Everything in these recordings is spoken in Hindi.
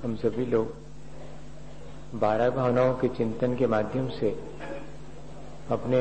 हम सभी लोग 12 भावनाओं के चिंतन के माध्यम से अपने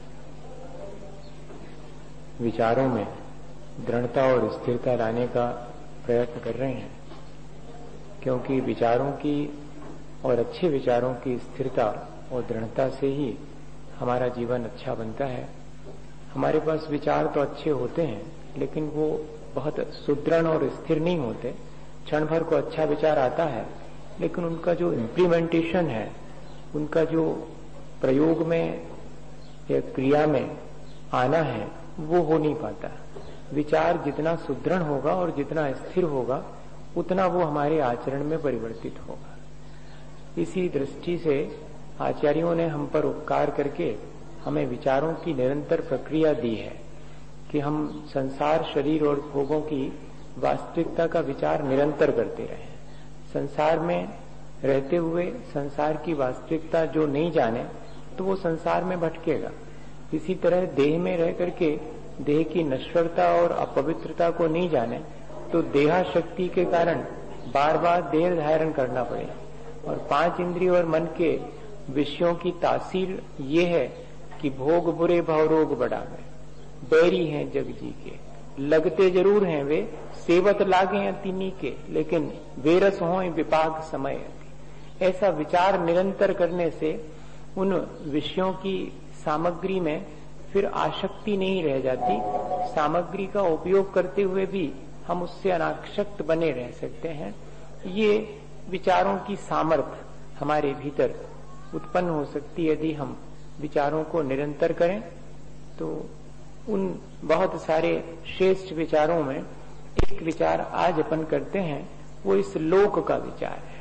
विचारों में दृढ़ता और स्थिरता लाने का प्रयत्न कर रहे हैं, क्योंकि विचारों की और अच्छे विचारों की स्थिरता और दृढ़ता से ही हमारा जीवन अच्छा बनता है। हमारे पास विचार तो अच्छे होते हैं, लेकिन वो बहुत सुदृढ़ और स्थिर नहीं होते। क्षण भर को अच्छा विचार आता है, लेकिन उनका जो इम्प्लीमेंटेशन है, उनका जो प्रयोग में या क्रिया में आना है, वो हो नहीं पाता। विचार जितना सुदृढ़ होगा और जितना स्थिर होगा, उतना वो हमारे आचरण में परिवर्तित होगा। इसी दृष्टि से आचार्यों ने हम पर उपकार करके हमें विचारों की निरंतर प्रक्रिया दी है कि हम संसार, शरीर और भोगों की वास्तविकता का विचार निरंतर करते रहें। संसार में रहते हुए संसार की वास्तविकता जो नहीं जाने, तो वो संसार में भटकेगा। इसी तरह देह में रह करके देह की नश्वरता और अपवित्रता को नहीं जाने, तो देहाशक्ति के कारण बार बार देह धारण करना पड़े। और 5 इंद्रिय और मन के विषयों की तासीर ये है कि भोग बुरे भवरोग बढ़ावे, बैरी हैं जग जी के, लगते जरूर हैं वे, सेवत लागे हैं तिन्ही के, लेकिन वेरस हों विपाक समय। ऐसा विचार निरंतर करने से उन विषयों की सामग्री में फिर आसक्ति नहीं रह जाती। सामग्री का उपयोग करते हुए भी हम उससे अनासक्त बने रह सकते हैं। ये विचारों की सामर्थ्य हमारे भीतर उत्पन्न हो सकती है यदि हम विचारों को निरंतर करें। तो उन बहुत सारे श्रेष्ठ विचारों में एक विचार आज अपन करते हैं, वो इस लोक का विचार है।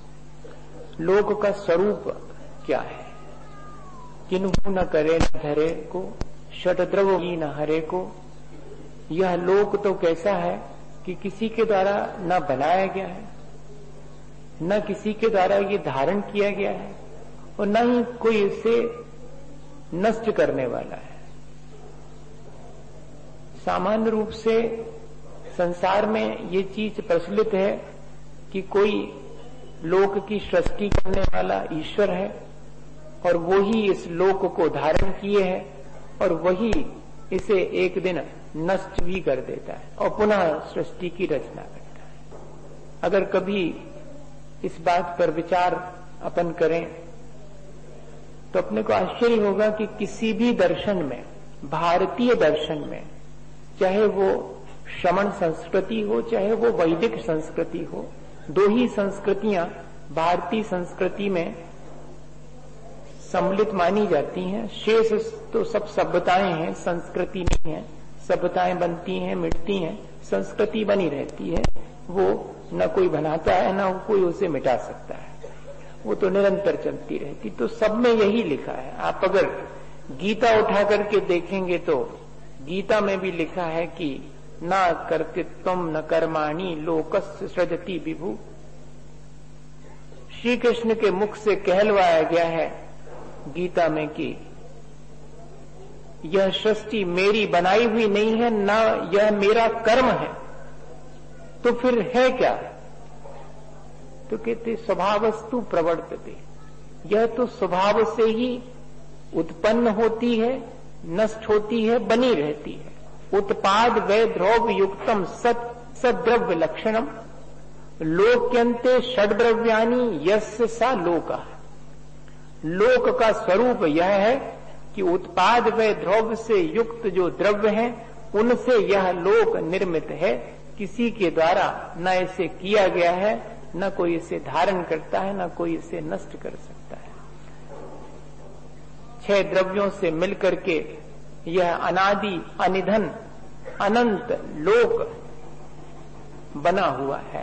लोक का स्वरूप क्या है? किन्हु न करे न धरे को, षटद्रव की न हरे को। यह लोक तो कैसा है कि किसी के द्वारा न बनाया गया है, न किसी के द्वारा ये धारण किया गया है, और न ही कोई इसे नष्ट करने वाला है। सामान्य रूप से संसार में ये चीज प्रचलित है कि कोई लोक की सृष्टि करने वाला ईश्वर है, और वो ही इस लोक को धारण किए है, और वही इसे एक दिन नष्ट भी कर देता है और पुनः सृष्टि की रचना करता है। अगर कभी इस बात पर विचार अपन करें तो अपने को आश्चर्य होगा कि किसी भी दर्शन में, भारतीय दर्शन में, चाहे वो श्रमण संस्कृति हो चाहे वो वैदिक संस्कृति हो, 2 ही संस्कृतियां भारतीय संस्कृति में सम्मिलित मानी जाती हैं। शेष तो सब सभ्यताएं हैं, संस्कृति नहीं है। सभ्यताएं बनती हैं, मिटती हैं, संस्कृति बनी रहती है। वो न कोई बनाता है, न कोई उसे मिटा सकता है, वो तो निरंतर चलती रहती। तो सब में यही लिखा है। आप अगर गीता उठा करके देखेंगे तो गीता में भी लिखा है कि न कर्तृत्वम न कर्माणि लोकस्य सृजति विभु। श्री कृष्ण के मुख से कहलवाया गया है गीता में कि यह सृष्टि मेरी बनाई हुई नहीं है, न यह मेरा कर्म है। तो फिर है क्या? तो कहते स्वभावस्तु प्रवर्तते, यह तो स्वभाव से ही उत्पन्न होती है, नष्ट होती है, बनी रहती है। उत्पाद वै द्रव्य युक्तम सद्रव्य लक्षणम लोक्यंते षड्द्रव्यानि यस्य सा लोका। लोक का स्वरूप यह है कि उत्पाद व द्रव्य से युक्त जो द्रव्य हैं, उनसे यह लोक निर्मित है। किसी के द्वारा न इसे किया गया है, न कोई इसे धारण करता है, न कोई इसे नष्ट कर सकता है। 6 द्रव्यों से मिलकर के यह अनादि अनिधन अनंत लोक बना हुआ है।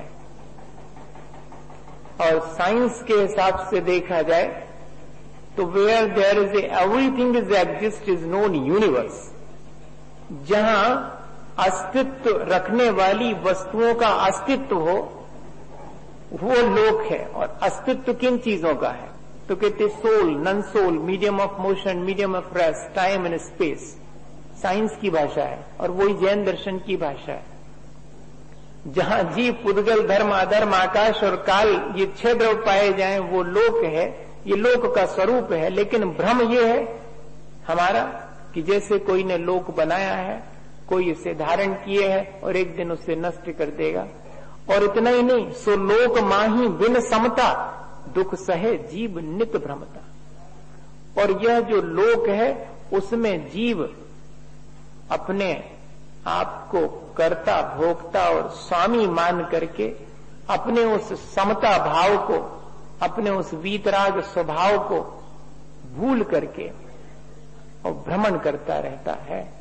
और साइंस के हिसाब से देखा जाए तो where there is everything is exist is known universe. जहां अस्तित्व रखने वाली वस्तुओं का अस्तित्व हो, वो लोक है। और अस्तित्व किन चीजों का है? तो कहते soul, non soul, medium of motion, medium of rest, time and space. Science की भाषा है और वही जैन दर्शन की भाषा है। जहां जीव पुद्गल धर्म अधर्म आकाश और काल ये 6 द्रव्य पाए जाएं वो लोक है, ये लोक का स्वरूप है। लेकिन भ्रम ये है हमारा कि जैसे कोई ने लोक बनाया है, कोई इसे धारण किए है और एक दिन उसे नष्ट कर देगा। और इतना ही नहीं, सो लोक माही बिन समता, दुख सहे जीव नित भ्रमता। और यह जो लोक है उसमें जीव अपने आप को कर्ता भोक्ता और स्वामी मान करके अपने उस समता भाव को, अपने उस वीतराग स्वभाव को भूल करके और भ्रमण करता रहता है।